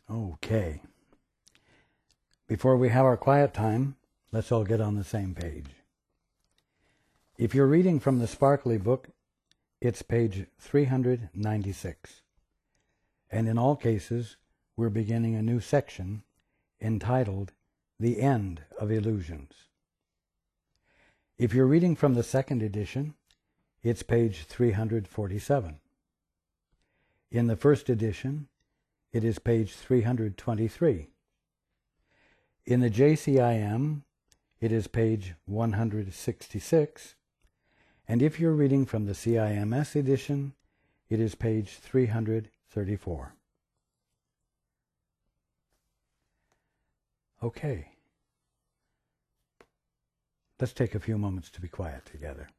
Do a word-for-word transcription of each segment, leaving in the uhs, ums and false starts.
Okay. Before we have our quiet time, let's all get on the same page. If you're reading from the Sparkly book, it's page three hundred ninety-six. And in all cases, we're beginning a new section entitled The End of Illusions. If you're reading from the second edition, it's page three hundred forty-seven. In the first edition, it is page three hundred twenty-three. In the J C I M, it is page one hundred sixty-six. And if you're reading from the C I M S edition, it is page three hundred thirty-four. Okay. Let's take a few moments to be quiet together.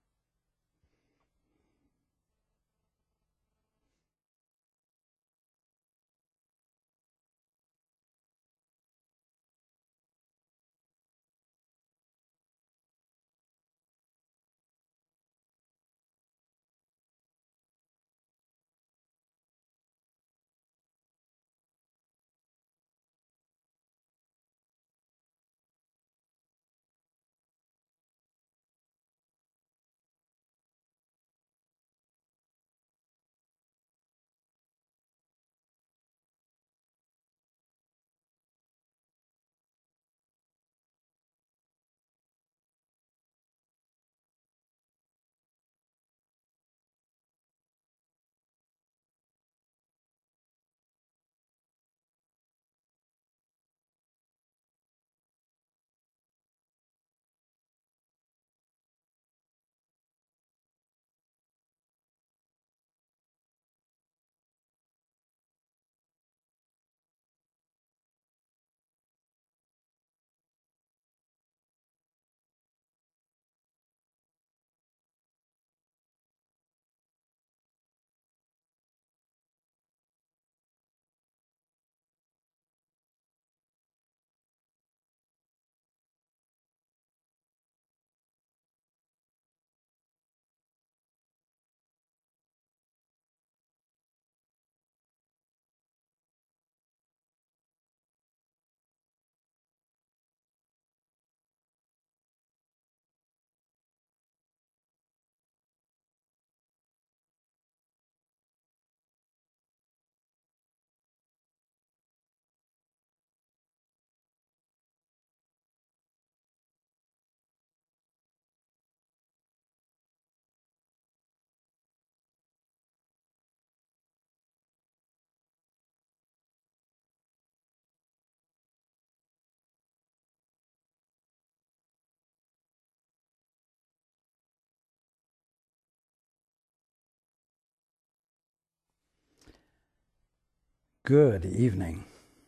Good evening.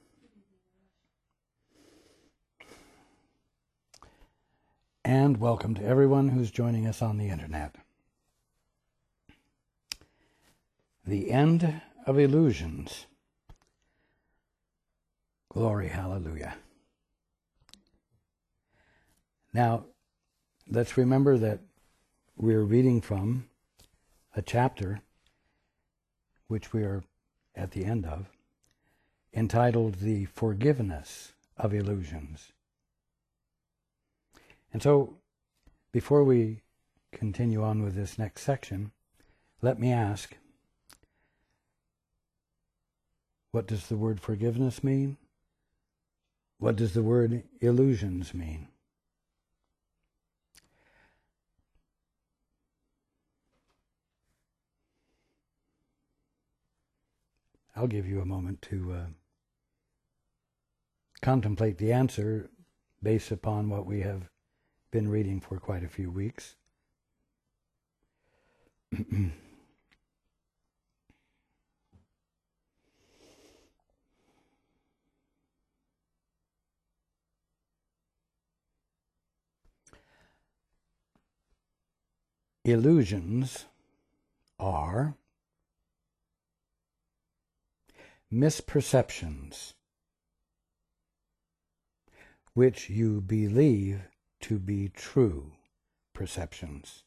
And welcome to everyone who's joining us on the internet. The End of Illusions. Glory, hallelujah. Now, let's remember that we're reading from a chapter, which we are at the end of, entitled The Forgiveness of Illusions. And so, before we continue on with this next section, let me ask, what does the word forgiveness mean? What does the word illusions mean? I'll give you a moment to uh, contemplate the answer based upon what we have been reading for quite a few weeks. Illusions are misperceptions which you believe to be true perceptions.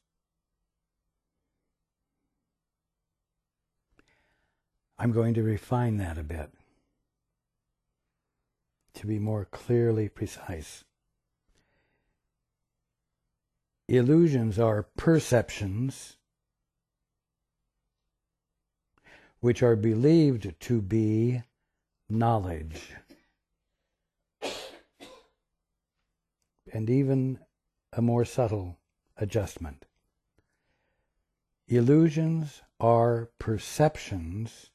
I'm going to refine that a bit. to be more clearly precise. Illusions are perceptions which are believed to be knowledge. And even a more subtle adjustment. Illusions are perceptions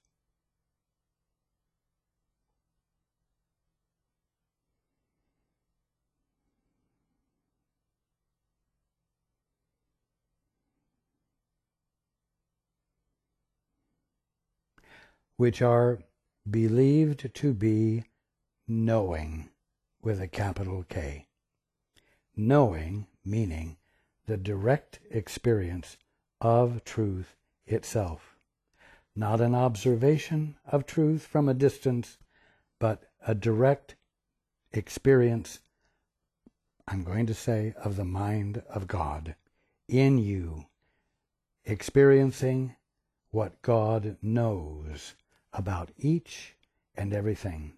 which are believed to be knowing with a capital K. Knowing meaning the direct experience of truth itself. Not an observation of truth from a distance, but a direct experience, I'm going to say, of the mind of God in you, experiencing what God knows about each and everything.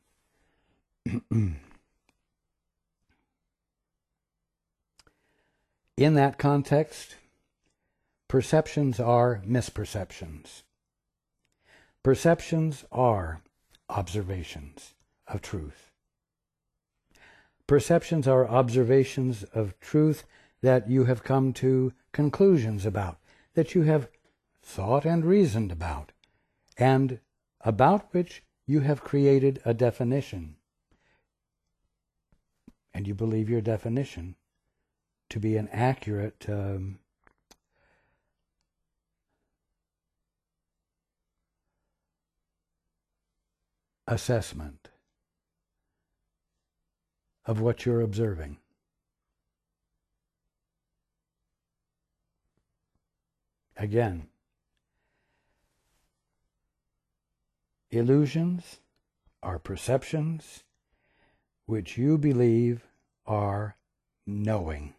In that context, perceptions are misperceptions. Perceptions are observations of truth. Perceptions are observations of truth that you have come to conclusions about, that you have thought and reasoned about, and about which you have created a definition. And you believe your definition to be an accurate um, assessment of what you're observing. Again, illusions are perceptions which you believe are knowing.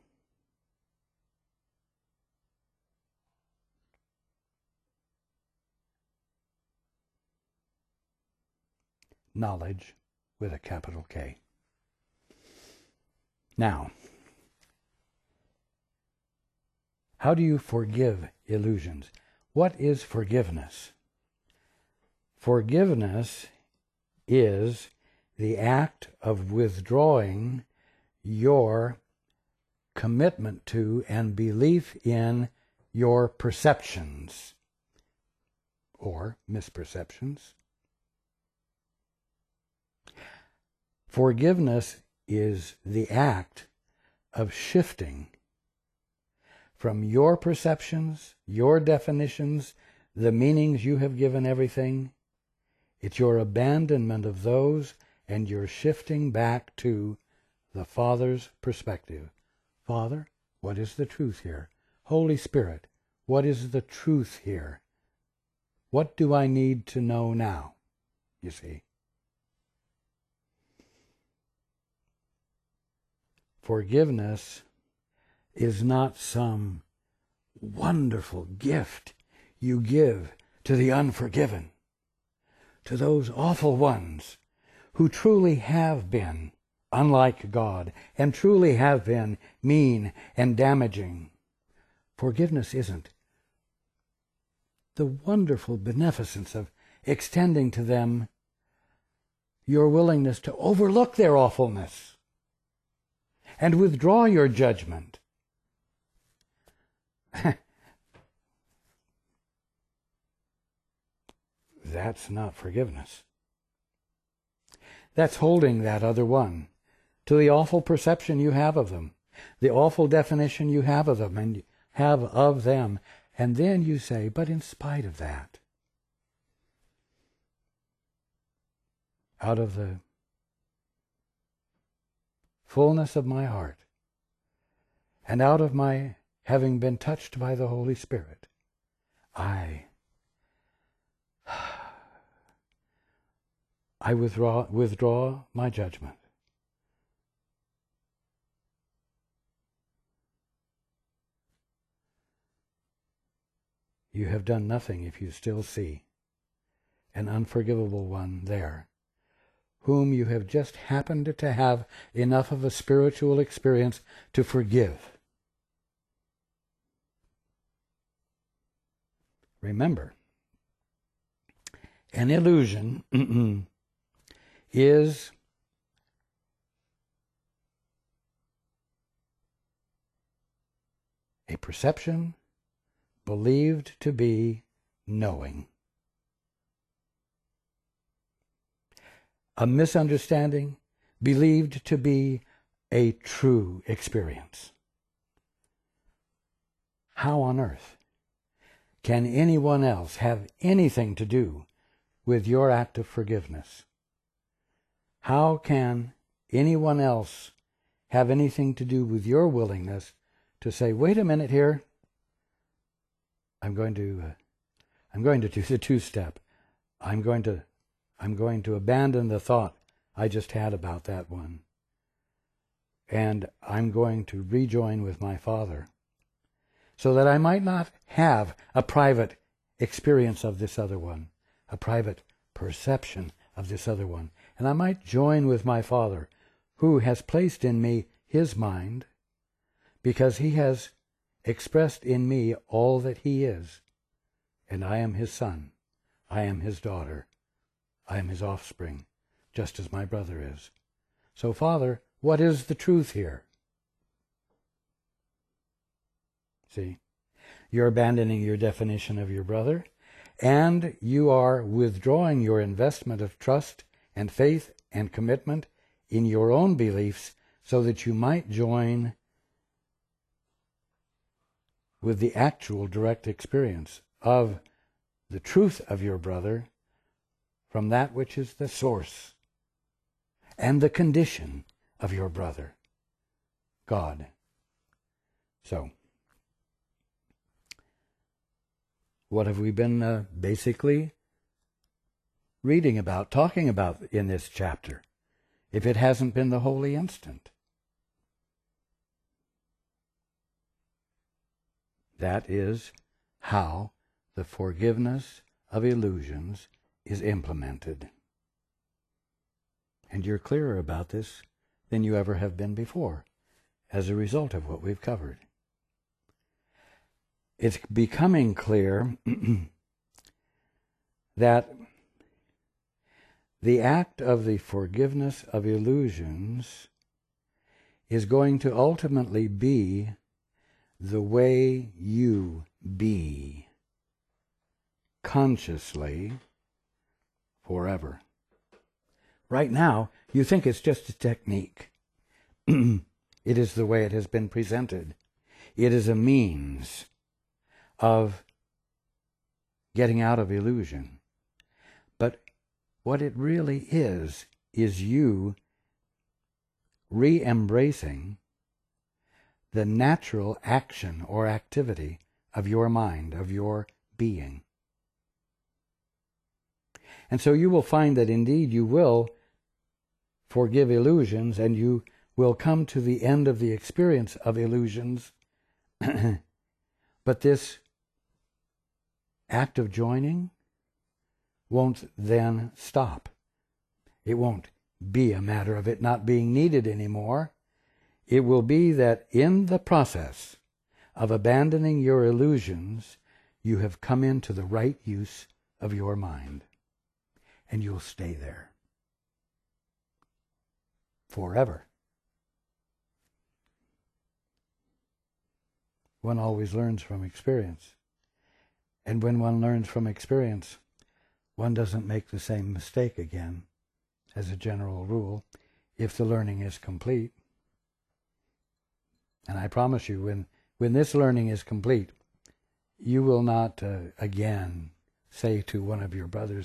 Knowledge with a capital K. Now, how do you forgive illusions? What is forgiveness? Forgiveness is the act of withdrawing your commitment to and belief in your perceptions or misperceptions. Forgiveness is the act of shifting from your perceptions, your definitions, the meanings you have given everything. It's your abandonment of those, and you're shifting back to the Father's perspective. Father, what is the truth here? Holy Spirit, what is the truth here? What do I need to know now? You see. Forgiveness is not some wonderful gift you give to the unforgiven, to those awful ones who truly have been unlike God and truly have been mean and damaging. Forgiveness isn't. The wonderful beneficence of extending to them your willingness to overlook their awfulness and withdraw your judgment. That's not forgiveness. That's holding that other one to the awful perception you have of them, the awful definition you have of them and have of them, and then you say, but in spite of that, out of the fullness of my heart, and out of my having been touched by the Holy Spirit, I I withdraw withdraw my judgment. You have done nothing if you still see an unforgivable one there, whom you have just happened to have enough of a spiritual experience to forgive. Remember, an illusion is a perception believed to be knowing. A misunderstanding believed to be a true experience. How on earth can anyone else have anything to do with your act of forgiveness? How can anyone else have anything to do with your willingness to say, wait a minute here, I'm going to, uh, I'm going to do the two-step. I'm going to, I'm going to abandon the thought I just had about that one, and I'm going to rejoin with my Father, so that I might not have a private experience of this other one, a private perception of this other one, and I might join with my Father, who has placed in me his mind, because he has expressed in me all that he is, and I am his son, I am his daughter, I am his offspring, just as my brother is. So, Father, what is the truth here? See, you're abandoning your definition of your brother, and you are withdrawing your investment of trust and faith and commitment in your own beliefs so that you might join with the actual direct experience of the truth of your brother from that which is the source and the condition of your brother, God. So, what have we been uh, basically reading about, talking about in this chapter, if it hasn't been the holy instant? That is how the forgiveness of illusions is implemented. And you're clearer about this than you ever have been before, as a result of what we've covered. It's becoming clear that the act of the forgiveness of illusions is going to ultimately be the way you be consciously forever. Right now, you think it's just a technique. It is the way it has been presented. It is a means of getting out of illusion. But what it really is, is you re-embracing the natural action or activity of your mind, of your being. And so you will find that indeed you will forgive illusions, and you will come to the end of the experience of illusions. But this act of joining won't then stop. It won't be a matter of it not being needed anymore. It will be that in the process of abandoning your illusions, you have come into the right use of your mind. And you'll stay there forever. One always learns from experience. And when one learns from experience, one doesn't make the same mistake again, as a general rule, if the learning is complete. And I promise you, when, when this learning is complete, you will not uh, again say to one of your brothers,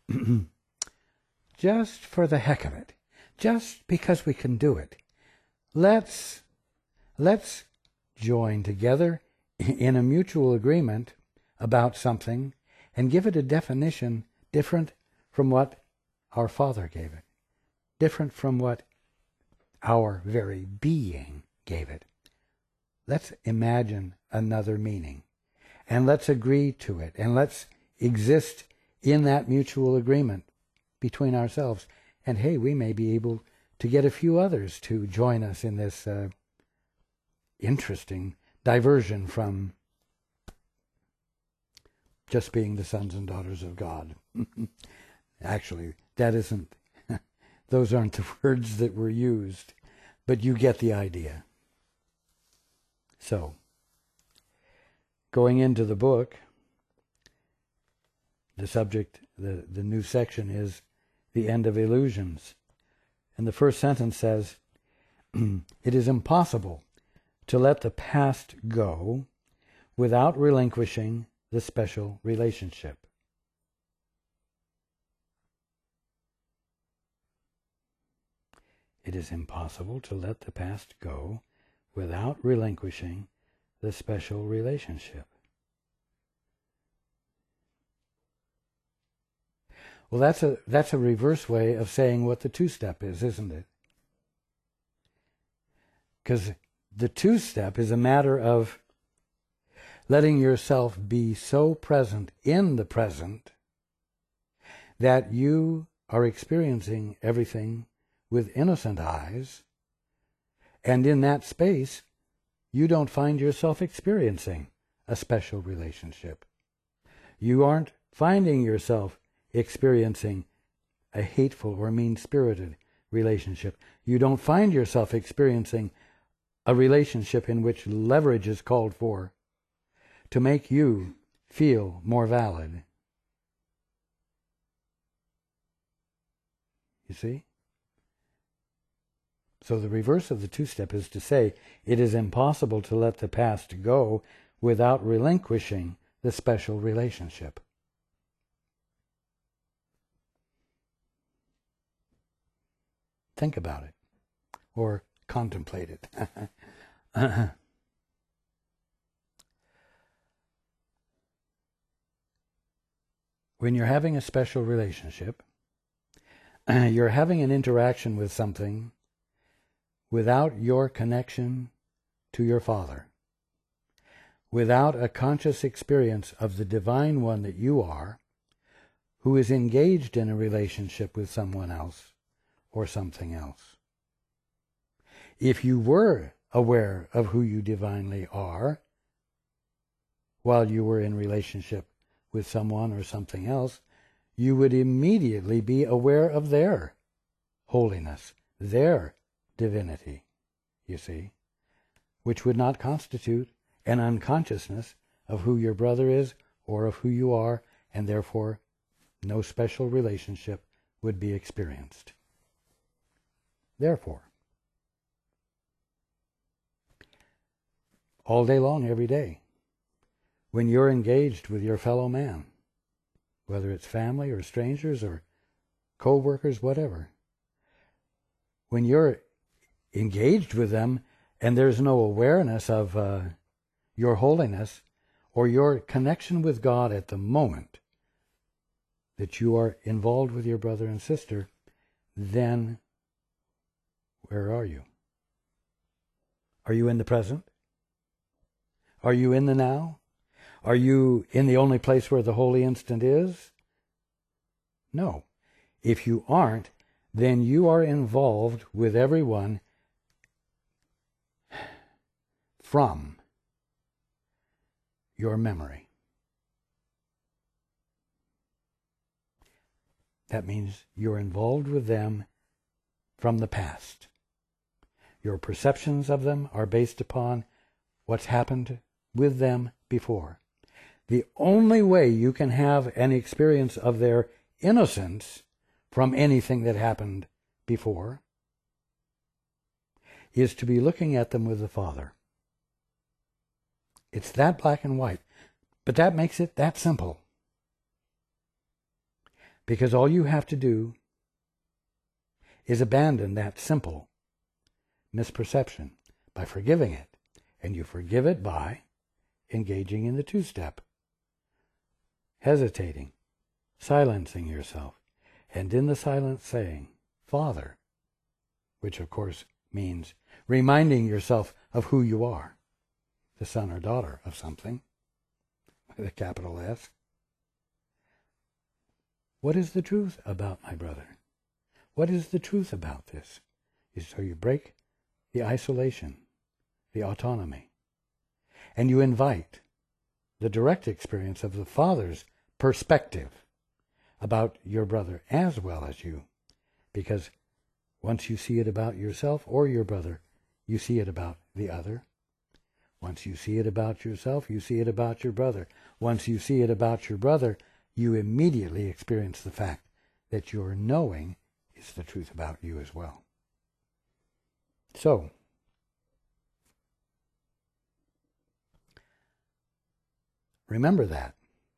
just for the heck of it, just because we can do it, let's, let's join together in a mutual agreement about something and give it a definition different from what our Father gave it, different from what our very being gave it. Let's imagine another meaning, and let's agree to it, and let's exist in that mutual agreement between ourselves, And hey, we may be able to get a few others to join us in this uh, interesting diversion from just being the sons and daughters of God. Actually, that isn't, those aren't the words that were used, but you get the idea. So, going into the book, the subject, the, the new section is the end of illusions. And the first sentence says, it is impossible to let the past go without relinquishing the special relationship. It is impossible to let the past go without relinquishing the special relationship. Well, that's a that's a reverse way of saying what the two-step is, isn't it? Because the two-step is a matter of letting yourself be so present in the present that you are experiencing everything with innocent eyes, and in that space, you don't find yourself experiencing a special relationship. You aren't finding yourself experiencing a hateful or mean-spirited relationship. You don't find yourself experiencing a relationship in which leverage is called for to make you feel more valid. You see? So the reverse of the two-step is to say it is impossible to let the past go without relinquishing the special relationship. Think about it, or contemplate it. When you're having a special relationship, you're having an interaction with something without your connection to your Father, without a conscious experience of the Divine One that you are, who is engaged in a relationship with someone else or something else. If you were aware of who you divinely are while you were in relationship with someone or something else, you would immediately be aware of their holiness, their divinity, you see, which would not constitute an unconsciousness of who your brother is or of who you are, and therefore no special relationship would be experienced. Therefore, all day long, every day, when you're engaged with your fellow man, whether it's family or strangers or co-workers, whatever, when you're engaged with them and there's no awareness of uh, your holiness or your connection with God at the moment that you are involved with your brother and sister, then where are you? Are you in the present? Are you in the now? Are you in the only place where the holy instant is? No. If you aren't, then you are involved with everyone from your memory. That means you're involved with them from the past. Your perceptions of them are based upon what's happened with them before. The only way you can have an experience of their innocence from anything that happened before is to be looking at them with the Father. It's that black and white, but that makes it that simple. Because all you have to do is abandon that simple misperception by forgiving it. And you forgive it by engaging in the two-step, hesitating, silencing yourself, and in the silence saying, Father, which of course means reminding yourself of who you are, the son or daughter of something, with a capital S. What is the truth about my brother? what is the truth about this? So you break the isolation, the autonomy, and you invite the direct experience of the Father's perspective about your brother as well as you. Because once you see it about yourself or your brother, you see it about the other. Once you see it about yourself, you see it about your brother. Once you see it about your brother, you immediately experience the fact that your knowing is the truth about you as well. So, remember that.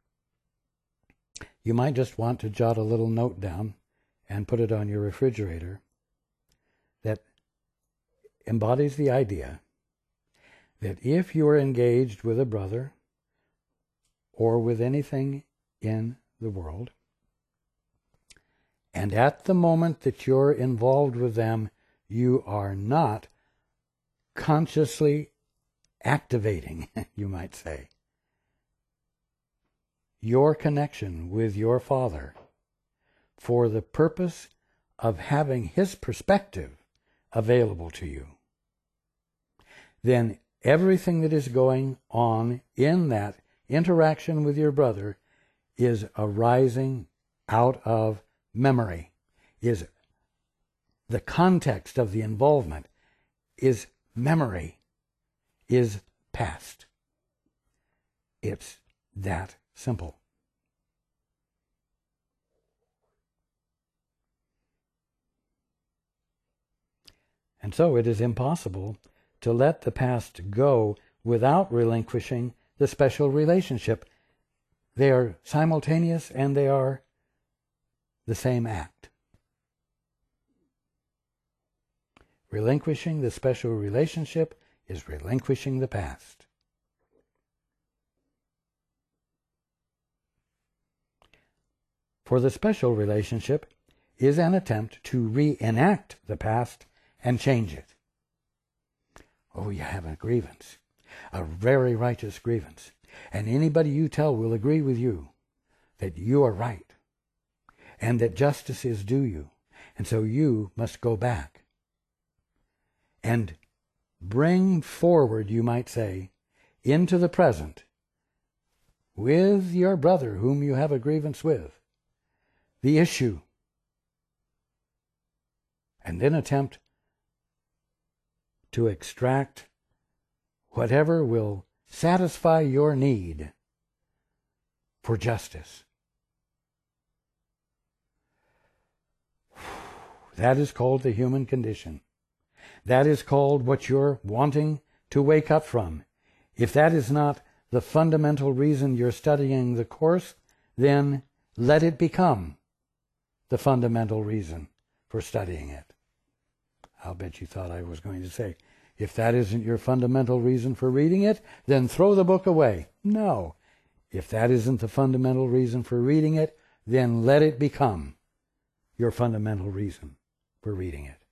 You might just want to jot a little note down and put it on your refrigerator that embodies the idea that if you are engaged with a brother or with anything in the world, and at the moment that you're involved with them, you are not consciously activating, you might say, your connection with your Father for the purpose of having His perspective available to you, then everything that is going on in that interaction with your brother is arising out of memory, is the context of the involvement is memory, is past. It's that simple. And so it is impossible to let the past go without relinquishing the special relationship. They are simultaneous and they are the same act. Relinquishing the special relationship is relinquishing the past. For the special relationship is an attempt to reenact the past and change it. Oh, you have a grievance, a very righteous grievance, and anybody you tell will agree with you that you are right and that justice is due you, and so you must go back and bring forward, you might say, into the present, with your brother whom you have a grievance with, the issue, and then attempt to extract whatever will satisfy your need for justice. That is called the human condition. That is called what you're wanting to wake up from. If that is not the fundamental reason you're studying the course, then let it become the fundamental reason for studying it. I'll bet you thought I was going to say, if that isn't your fundamental reason for reading it, then throw the book away. No. If that isn't the fundamental reason for reading it, then let it become your fundamental reason for reading it.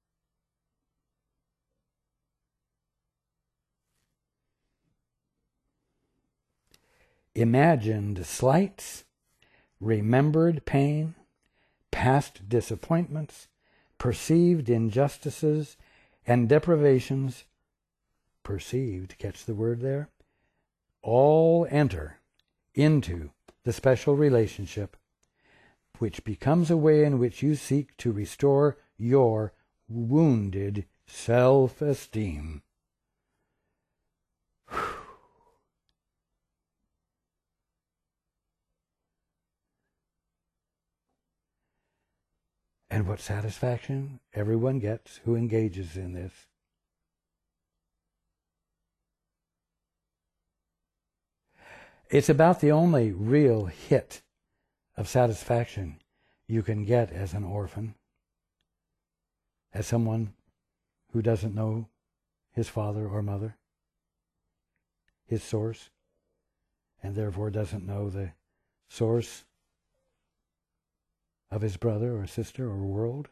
Imagined slights, remembered pain, past disappointments, perceived injustices and deprivations, perceived, catch the word there, all enter into the special relationship, which becomes a way in which you seek to restore your wounded self-esteem. And what satisfaction everyone gets who engages in this. It's about the only real hit of satisfaction you can get as an orphan, as someone who doesn't know his father or mother, his source, and therefore doesn't know the source of his brother or sister or world.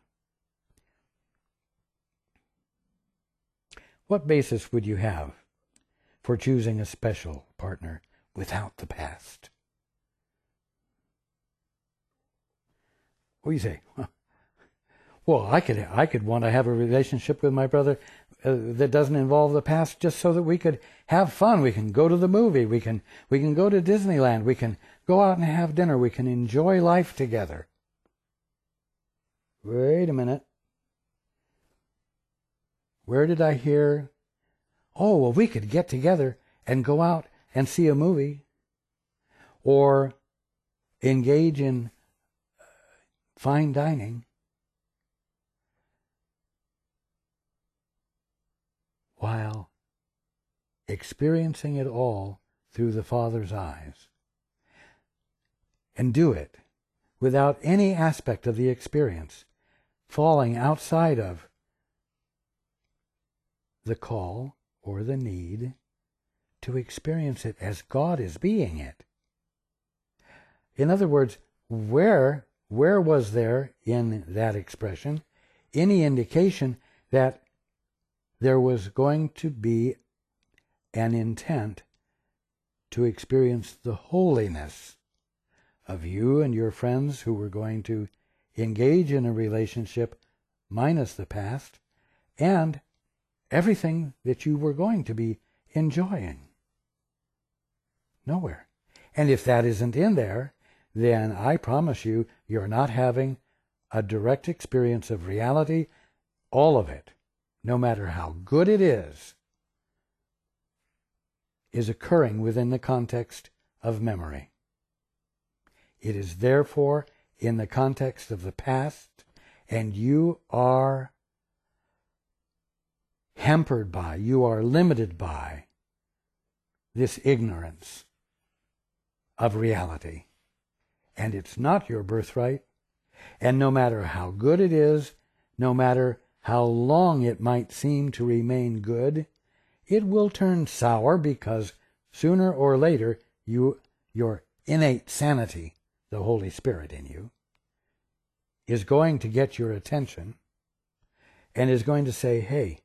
What basis would you have for choosing a special partner without the past? What do you say? Well, Well, I could I could want to have a relationship with my brother uh, that doesn't involve the past, just so that we could have fun. We can go to the movie. We can we can go to Disneyland. We can go out and have dinner. We can enjoy life together. Wait a minute. Where did I hear? Oh, well, we could get together and go out and see a movie, or engage in fine dining, while experiencing it all through the Father's eyes. And do it without any aspect of the experience falling outside of the call or the need to experience it as God is being it. In other words, where, where was there in that expression any indication that there was going to be an intent to experience the holiness of you and your friends who were going to engage in a relationship minus the past and everything that you were going to be enjoying? Nowhere. And if that isn't in there, then I promise you, you're not having a direct experience of reality. All of it, no matter how good it is, is occurring within the context of memory. It is therefore in the context of the past, and you are hampered by, you are limited by this ignorance of reality. And it's not your birthright. And no matter how good it is, no matter how long it might seem to remain good, it will turn sour, because sooner or later you, your innate sanity, the Holy Spirit in you, is going to get your attention and is going to say, hey,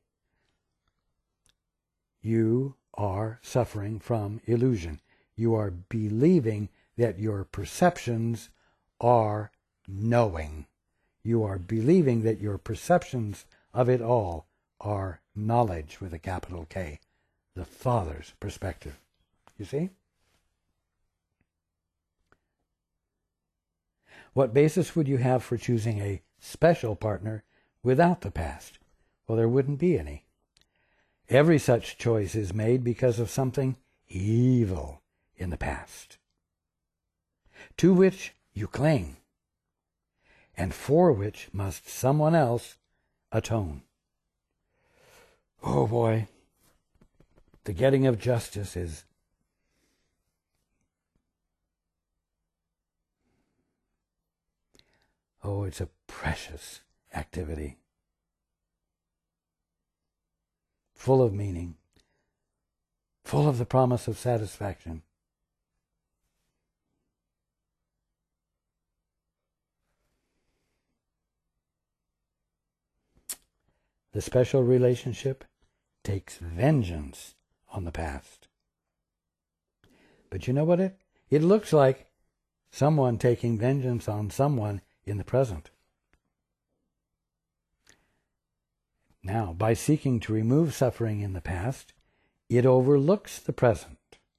you are suffering from illusion. You are believing that your perceptions are knowing. You are believing that your perceptions of it all are knowledge with a capital K, the Father's perspective. You see? What basis would you have for choosing a special partner without the past? Well, there wouldn't be any. Every such choice is made because of something evil in the past, to which you cling, and for which must someone else atone. Oh boy, the getting of justice is oh, it's a precious activity, full of meaning, full of the promise of satisfaction. The special relationship takes vengeance on the past. But you know what it? It looks like someone taking vengeance on someone in the present. Now, by seeking to remove suffering in the past, it overlooks the present.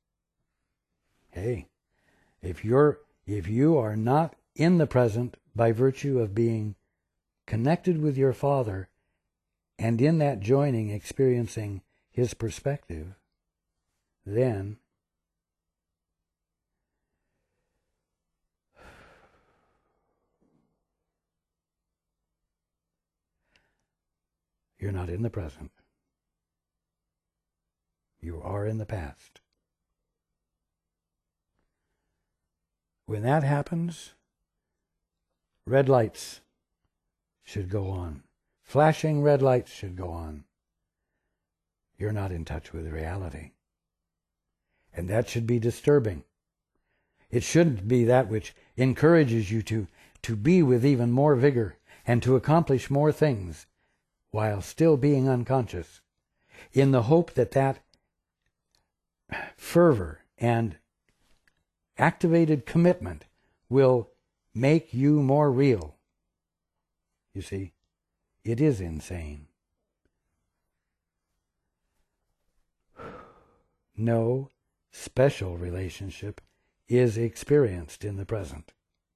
Hey, if you're if you are not in the present by virtue of being connected with your Father, and in that joining experiencing His perspective, then you're not in the present. You are in the past. When that happens, red lights should go on. Flashing red lights should go on. You're not in touch with reality. And that should be disturbing. It shouldn't be that which encourages you to, to be with even more vigor and to accomplish more things while still being unconscious, in the hope that that fervor and activated commitment will make you more real. You see? it is insane. No special relationship is experienced in the present.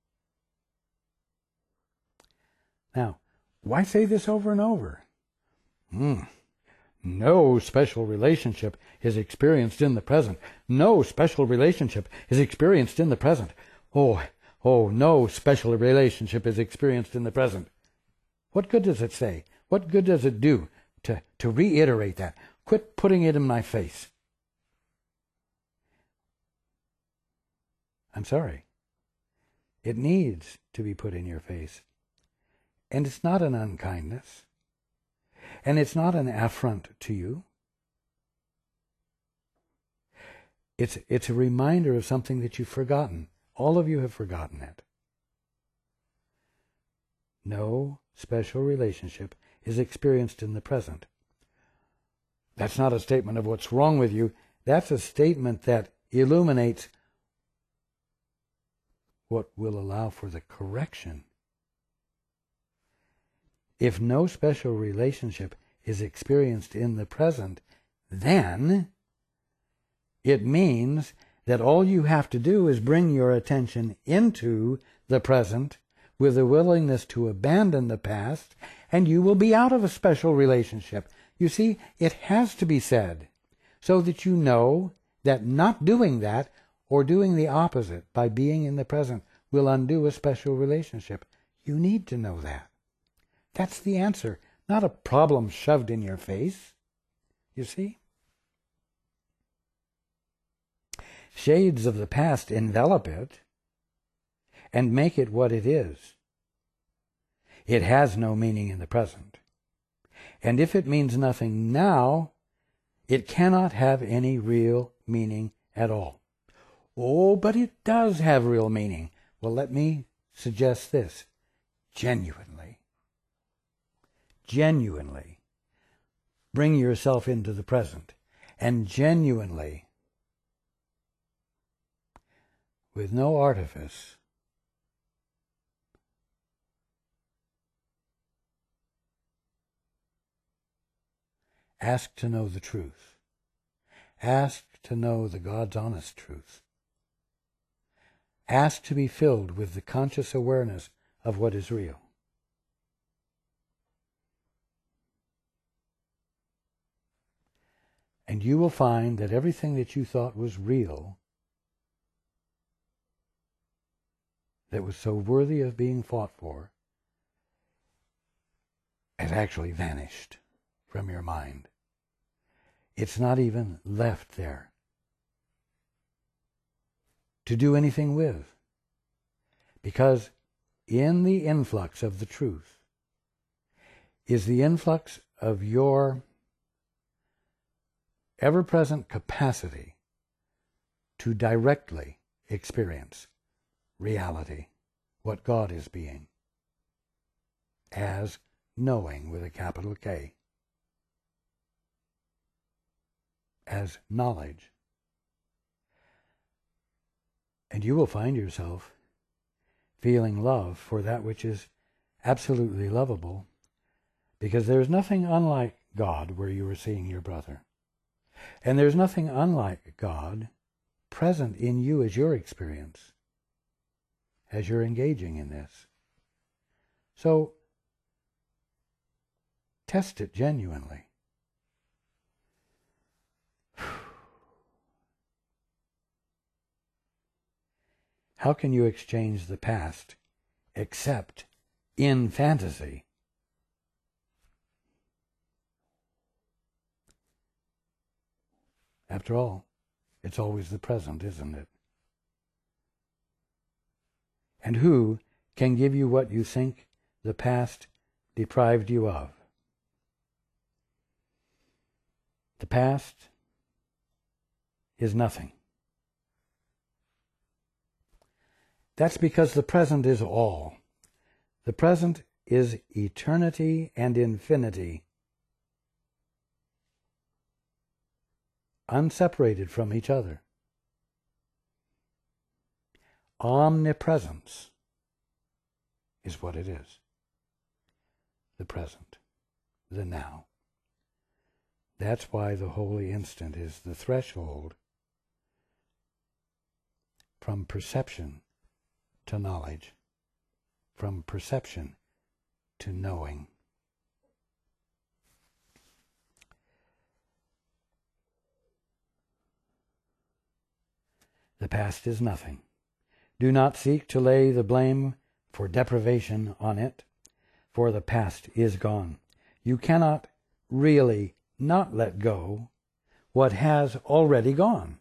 Now, why say this over and over? Hmm. No special relationship is experienced in the present. No special relationship is experienced in the present. Oh, oh, no special relationship is experienced in the present. What good does it say? What good does it do to, to reiterate that? Quit putting it in my face. I'm sorry. It needs to be put in your face. And it's not an unkindness. And it's not an affront to you. It's, it's a reminder of something that you've forgotten. All of you have forgotten it. No special relationship is experienced in the present. That's not a statement of what's wrong with you. That's a statement that illuminates what will allow for the correction. If no special relationship is experienced in the present, then it means that all you have to do is bring your attention into the present with a willingness to abandon the past, and you will be out of a special relationship. You see, it has to be said so that you know that not doing that or doing the opposite by being in the present will undo a special relationship. You need to know that. That's the answer, not a problem shoved in your face. You see? Shades of the past envelop it and make it what it is. It has no meaning in the present. And if it means nothing now, it cannot have any real meaning at all. Oh, but it does have real meaning. Well, let me suggest this. Genuinely. Genuinely bring yourself into the present, and genuinely, with no artifice, ask to know the truth. Ask to know the God's honest truth. Ask to be filled with the conscious awareness of what is real. And you will find that everything that you thought was real, that was so worthy of being fought for, has actually vanished from your mind. It's not even left there to do anything with. Because in the influx of the truth is the influx of your ever-present capacity to directly experience reality, what God is being, as knowing with a capital K, as knowledge. And you will find yourself feeling love for that which is absolutely lovable, because there's nothing unlike God where you are seeing your brother. And there's nothing unlike God present in you as your experience, as you're engaging in this. So, test it genuinely. How can you exchange the past except in fantasy? After all, it's always the present, isn't it? And who can give you what you think the past deprived you of? The past is nothing. That's because the present is all. The present is eternity and infinity, unseparated from each other. Omnipresence is what it is. the present, the now. That's why the holy instant is the threshold from perception to knowledge, from perception to knowing. The past is nothing. Do not seek to lay the blame for deprivation on it, for the past is gone. You cannot really not let go what has already gone.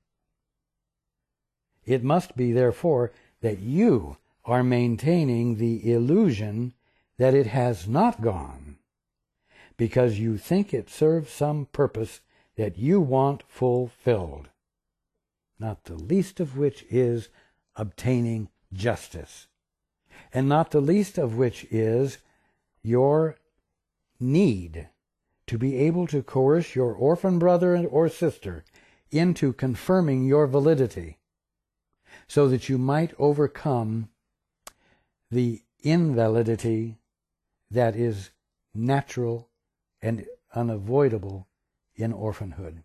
It must be, therefore, that you are maintaining the illusion that it has not gone, because you think it serves some purpose that you want fulfilled, not the least of which is obtaining justice, and not the least of which is your need to be able to coerce your orphan brother or sister into confirming your validity, so that you might overcome the invalidity that is natural and unavoidable in orphanhood.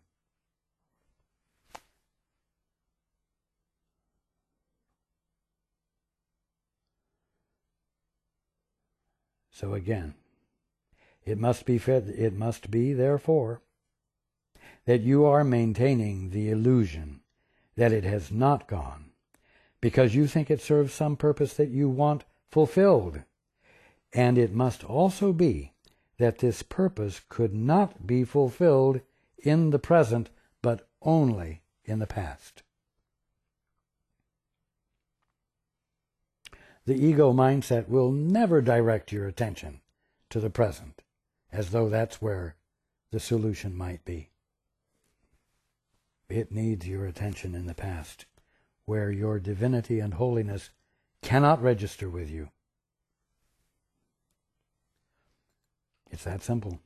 So again, it must be fed, it must be, therefore, that you are maintaining the illusion that it has not gone, because you think it serves some purpose that you want fulfilled. And it must also be that this purpose could not be fulfilled in the present, but only in the past. The ego mindset will never direct your attention to the present, as though that's where the solution might be. It needs your attention in the past, where your divinity and holiness cannot register with you. It's that simple.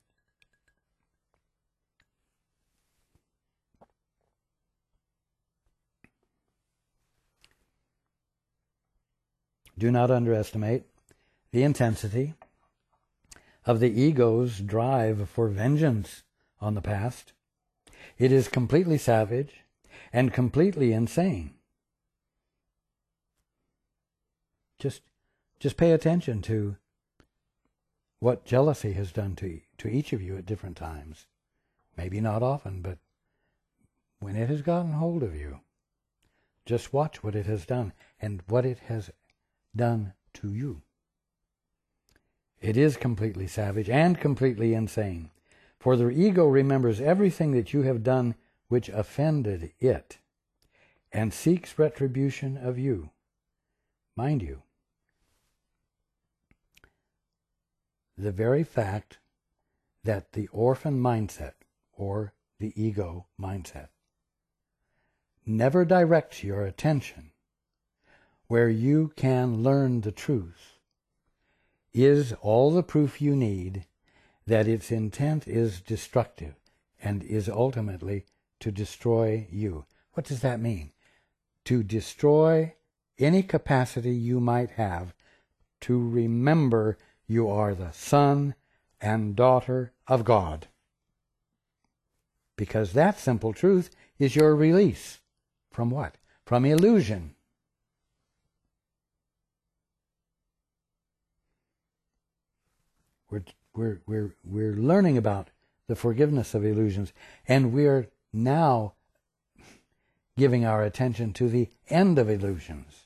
Do not underestimate the intensity of the ego's drive for vengeance on the past. It is completely savage and completely insane. Just, just pay attention to what jealousy has done to, to each of you at different times. Maybe not often, but when it has gotten hold of you, just watch what it has done and what it has done to you. It is completely savage and completely insane, for the ego remembers everything that you have done which offended it, and seeks retribution of you. Mind you, the very fact that the orphan mindset, or the ego mindset, never directs your attention where you can learn the truth, is all the proof you need that its intent is destructive and is ultimately to destroy you. What does that mean? To destroy any capacity you might have to remember you are the son and daughter of God. Because that simple truth is your release from what? From illusion. We're, we're, we're, we're learning about the forgiveness of illusions, and we're now giving our attention to the end of illusions.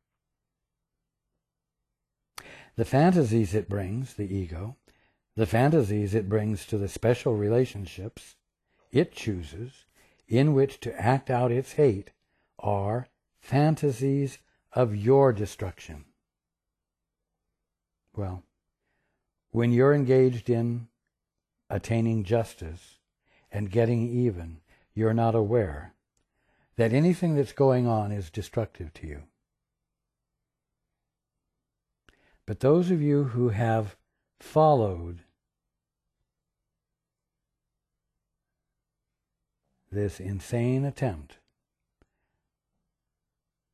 The fantasies it brings, the ego, the fantasies it brings to the special relationships it chooses in which to act out its hate are fantasies of your destruction. Well, when you're engaged in attaining justice and getting even, you're not aware that anything that's going on is destructive to you. But those of you who have followed this insane attempt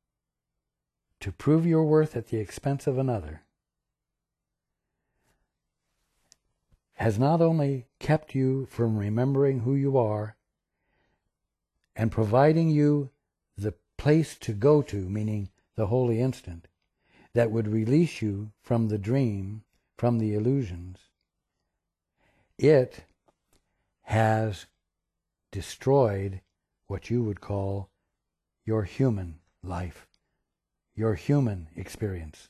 to prove your worth at the expense of another has not only kept you from remembering who you are and providing you the place to go to, meaning the holy instant, that would release you from the dream, from the illusions, it has destroyed what you would call your human life, your human experience.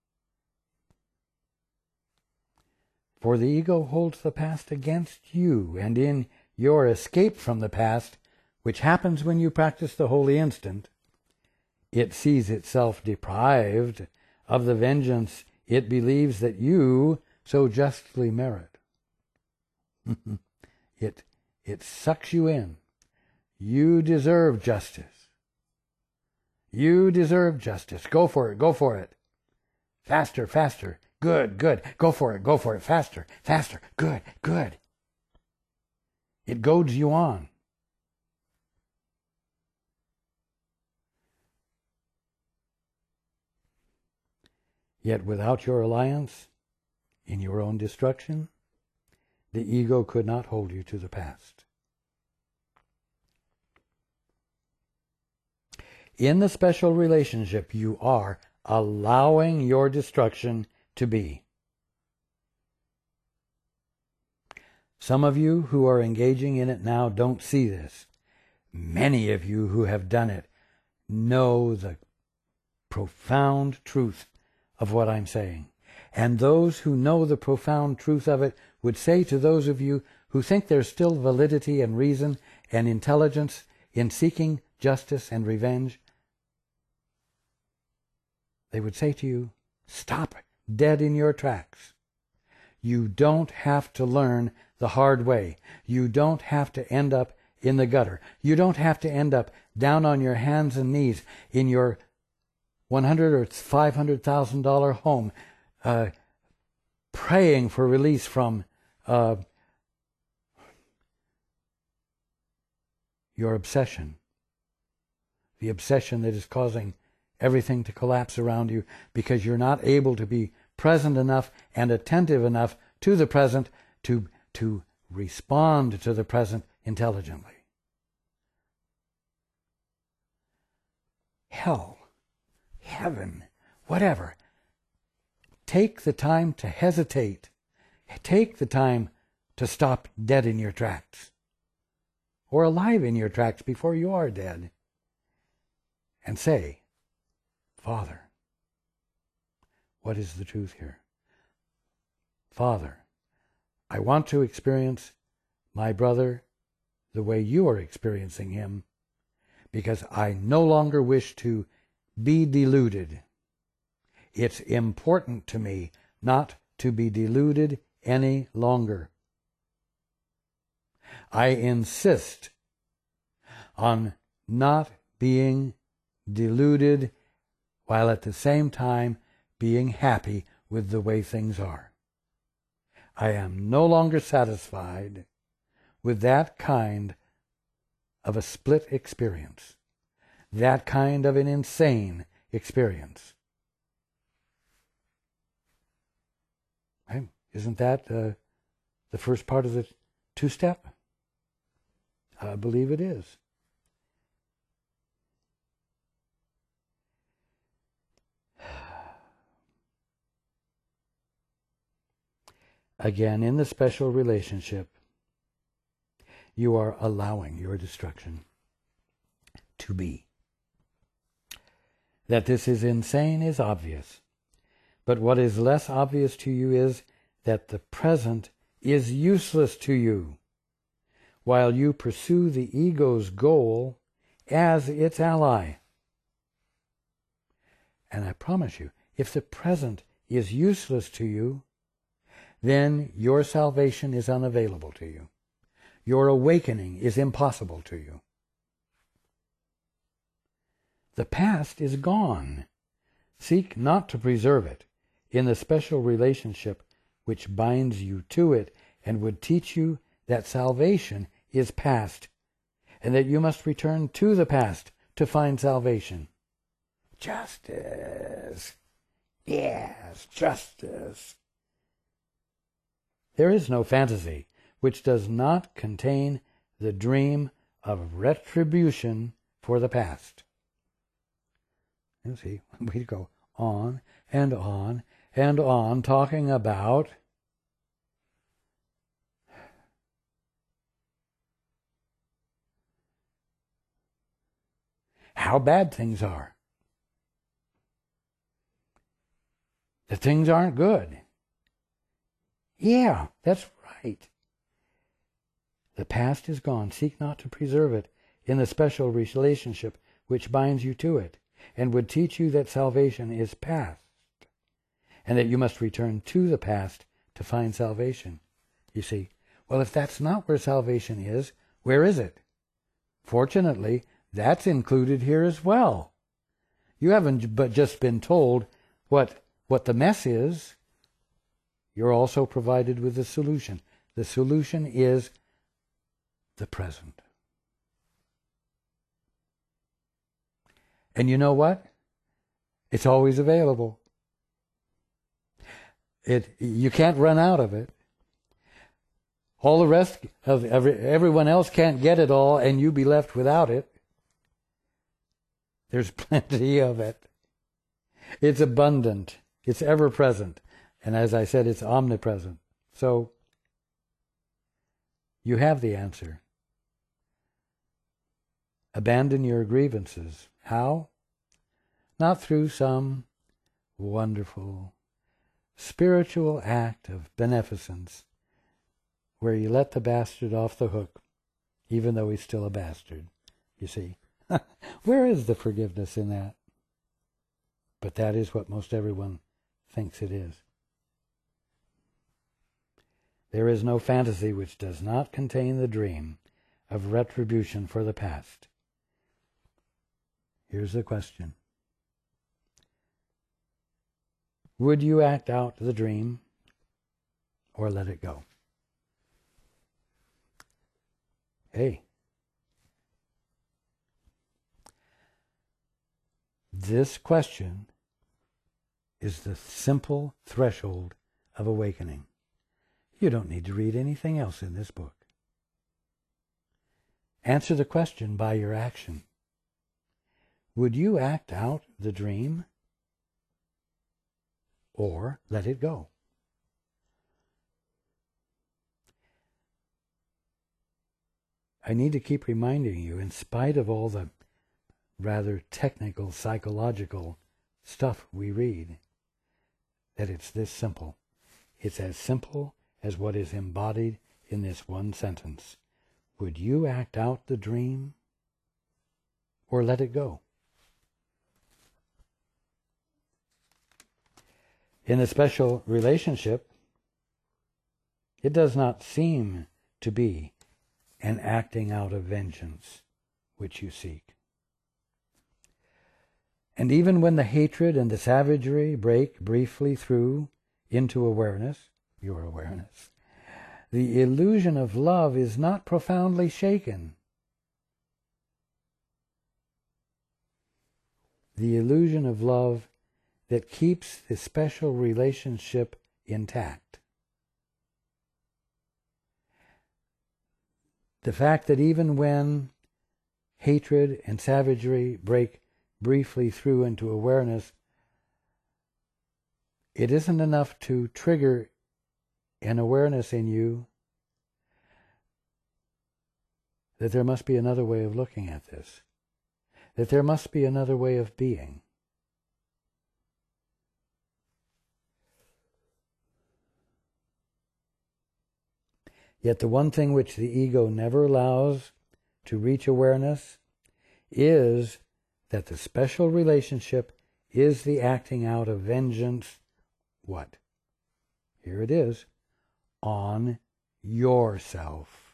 For the ego holds the past against you, and in your escape from the past, which happens when you practice the holy instant, it sees itself deprived of the vengeance it believes that you so justly merit. it, it sucks you in. You deserve justice. You deserve justice. Go for it, go for it. Faster, faster. Good, good. Go for it, go for it. Faster, faster. Good, good. It goads you on. Yet without your alliance in your own destruction, the ego could not hold you to the past. In the special relationship, you are allowing your destruction to be. Some of you who are engaging in it now don't see this. Many of you who have done it know the profound truth of what I'm saying. And those who know the profound truth of it would say to those of you who think there's still validity and reason and intelligence in seeking justice and revenge, they would say to you, stop dead in your tracks. You don't have to learn the hard way. You don't have to end up in the gutter. You don't have to end up down on your hands and knees in your one hundred thousand or five hundred thousand dollar home, uh, praying for release from uh, your obsession, the obsession that is causing everything to collapse around you because you're not able to be present enough and attentive enough to the present to, to respond to the present intelligently. Hell, heaven, whatever. Take the time to hesitate. Take the time to stop dead in your tracks, or alive in your tracks before you are dead, and say, Father, what is the truth here? Father, I want to experience my brother the way you are experiencing him, because I no longer wish to be deluded. It's important to me not to be deluded any longer. I insist on not being deluded while at the same time being happy with the way things are. I am no longer satisfied with that kind of a split experience, that kind of an insane experience. Right? Isn't that uh, the first part of the two-step? I believe it is. Again, in the special relationship, you are allowing your destruction to be. That this is insane is obvious, but what is less obvious to you is that the present is useless to you, while you pursue the ego's goal as its ally. And I promise you, if the present is useless to you, then your salvation is unavailable to you. Your awakening is impossible to you. The past is gone. Seek not to preserve it in the special relationship which binds you to it and would teach you that salvation is past and that you must return to the past to find salvation. Justice. Yes, justice. There is no fantasy which does not contain the dream of retribution for the past. You see, we go on and on and on talking about how bad things are. That things aren't good. Yeah, that's right. The past is gone. Seek not to preserve it in the special relationship which binds you to it, and would teach you that salvation is past, and that you must return to the past to find salvation. You see, well, if that's not where salvation is, where is it? Fortunately, that's included here as well. You haven't but just been told what, what the mess is. You're also provided with the solution. The solution is the present. And you know what? It's always available. It, you can't run out of it. All the rest of every, everyone else can't get it all, and you be left without it. There's plenty of it. It's abundant. It's ever present. And as I said, it's omnipresent. So you have the answer. Abandon your grievances. How? Not through some wonderful spiritual act of beneficence where you let the bastard off the hook, even though he's still a bastard. You see? Where is the forgiveness in that? But that is what most everyone thinks it is. There is no fantasy which does not contain the dream of retribution for the past. Here's the question. Would you act out the dream or let it go? Hey. This question is the simple threshold of awakening. You don't need to read anything else in this book. Answer the question by your action. Would you act out the dream or let it go? I need to keep reminding you, in spite of all the rather technical, psychological stuff we read, that it's this simple. It's as simple as what is embodied in this one sentence. Would you act out the dream or let it go? In a special relationship, it does not seem to be an acting out of vengeance which you seek. And even when the hatred and the savagery break briefly through into awareness, your awareness, the illusion of love is not profoundly shaken. The illusion of love that keeps the special relationship intact. The fact that even when hatred and savagery break briefly through into awareness, it isn't enough to trigger an awareness in you that there must be another way of looking at this, that there must be another way of being. Yet the one thing which the ego never allows to reach awareness is that the special relationship is the acting out of vengeance, what? Here it is, on yourself.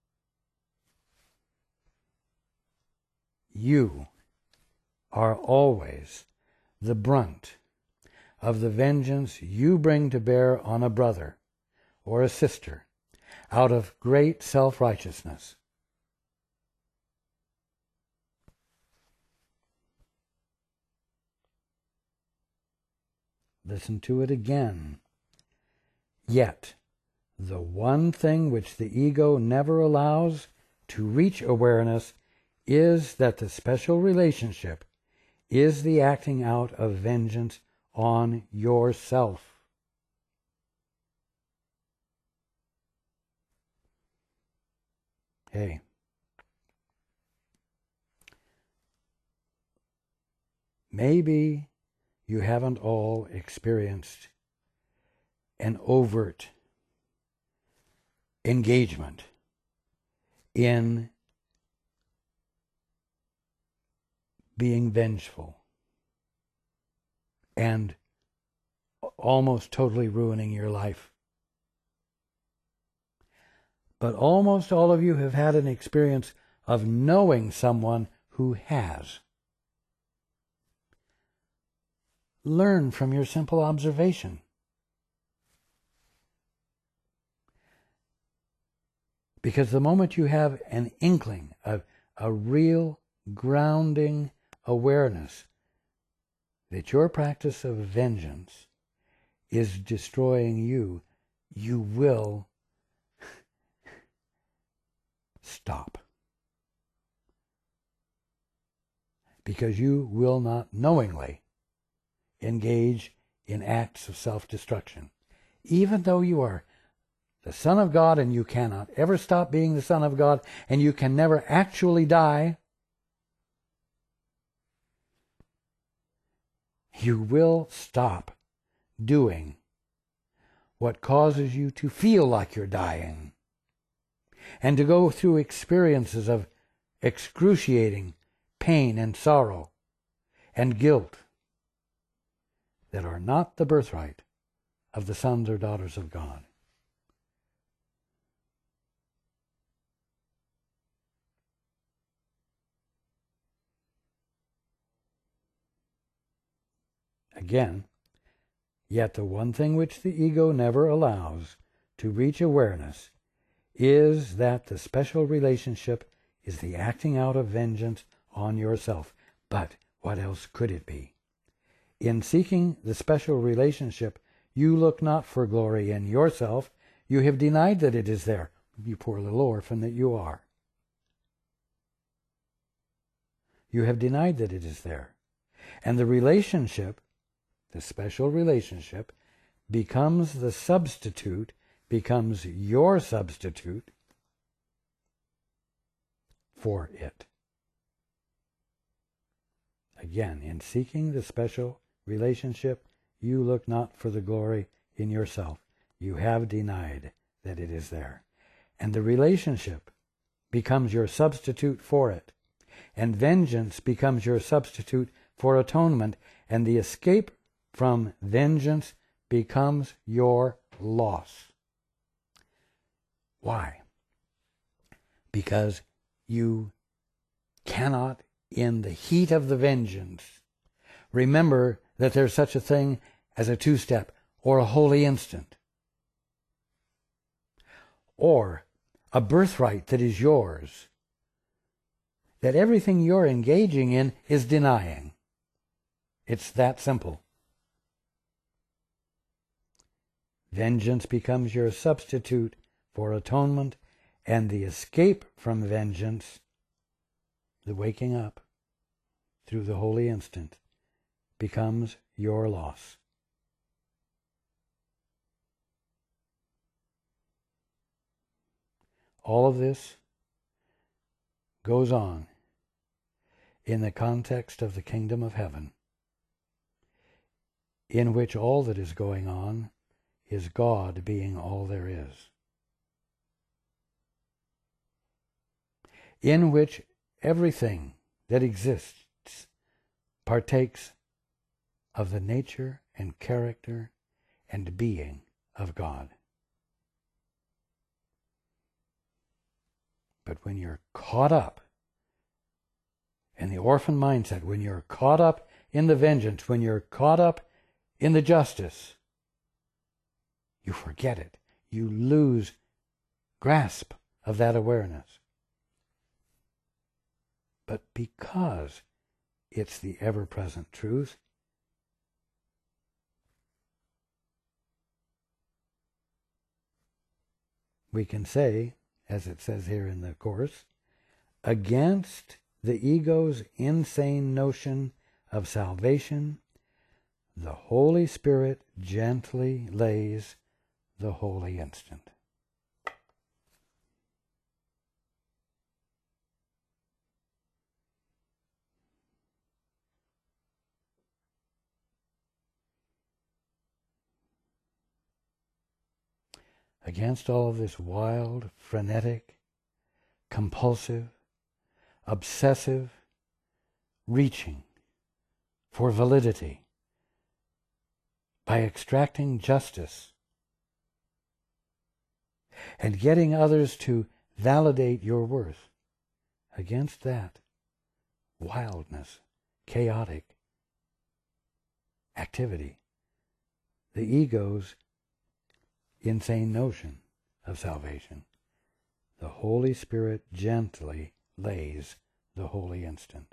You are always the brunt of the vengeance you bring to bear on a brother or a sister out of great self-righteousness. Listen to it again. Yet, the one thing which the ego never allows to reach awareness is that the special relationship is the acting out of vengeance on yourself. Hey, maybe you haven't all experienced an overt engagement in being vengeful and almost totally ruining your life. But almost all of you have had an experience of knowing someone who has. Learn from your simple observation. Because the moment you have an inkling of a real grounding awareness that your practice of vengeance is destroying you, you will stop. Because you will not knowingly engage in acts of self-destruction. Even though you are the Son of God and you cannot ever stop being the Son of God and you can never actually die, you will stop doing what causes you to feel like you're dying and to go through experiences of excruciating pain and sorrow and guilt that are not the birthright of the sons or daughters of God. Again, yet the one thing which the ego never allows to reach awareness is that the special relationship is the acting out of vengeance on yourself. But what else could it be? In seeking the special relationship, you look not for glory in yourself. You have denied that it is there, you poor little orphan that you are. You have denied that it is there. And the relationship, the special relationship, becomes the substitute, becomes your substitute for it. Again, in seeking the special relationship, you look not for the glory in yourself. You have denied that it is there. And the relationship becomes your substitute for it. And vengeance becomes your substitute for atonement. And the escape from vengeance becomes your loss. Why? Because you cannot, in the heat of the vengeance, remember that there's such a thing as a two-step or a holy instant, or a birthright that is yours, that everything you're engaging in is denying. It's that simple. Vengeance becomes your substitute for atonement, and the escape from vengeance, the waking up through the holy instant, becomes your loss. All of this goes on in the context of the kingdom of heaven, in which all that is going on is God being all there is, in which everything that exists partakes of the nature and character and being of God. But when you're caught up in the orphan mindset, when you're caught up in the vengeance, when you're caught up in the justice, you forget it. You lose grasp of that awareness. But because it's the ever-present truth, we can say, as it says here in the Course, against the ego's insane notion of salvation, the Holy Spirit gently lays the holy instant. Against all of this wild, frenetic, compulsive, obsessive reaching for validity by extracting justice and getting others to validate your worth, against that wildness, chaotic activity, the ego's insane notion of salvation, the Holy Spirit gently lays the holy instant.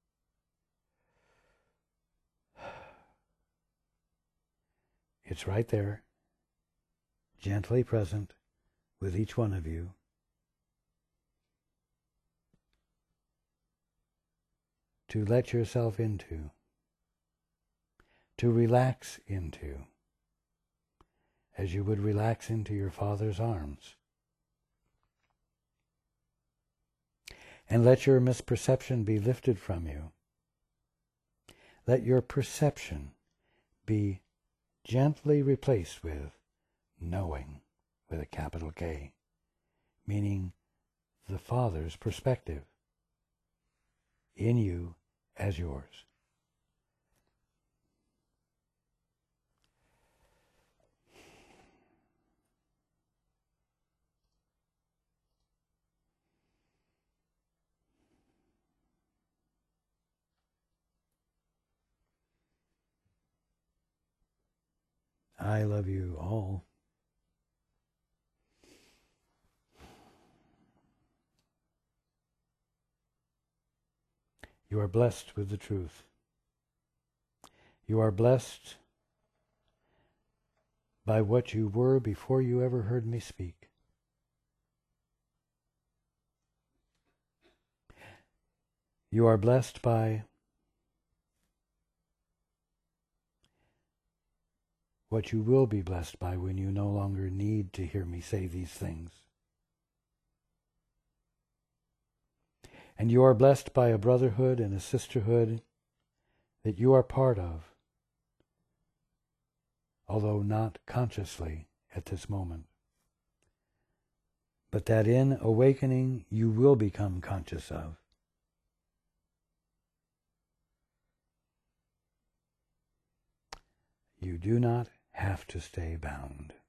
It's right there, gently present with each one of you. To let yourself into, to relax into, as you would relax into your Father's arms. And let your misperception be lifted from you. Let your perception be gently replaced with knowing, with a capital K, meaning the Father's perspective in you as yours. I love you all. You are blessed with the truth. You are blessed by what you were before you ever heard me speak. You are blessed by what you will be blessed by when you no longer need to hear me say these things. And you are blessed by a brotherhood and a sisterhood that you are part of, although not consciously at this moment, but that in awakening you will become conscious of. You do not have to stay bound.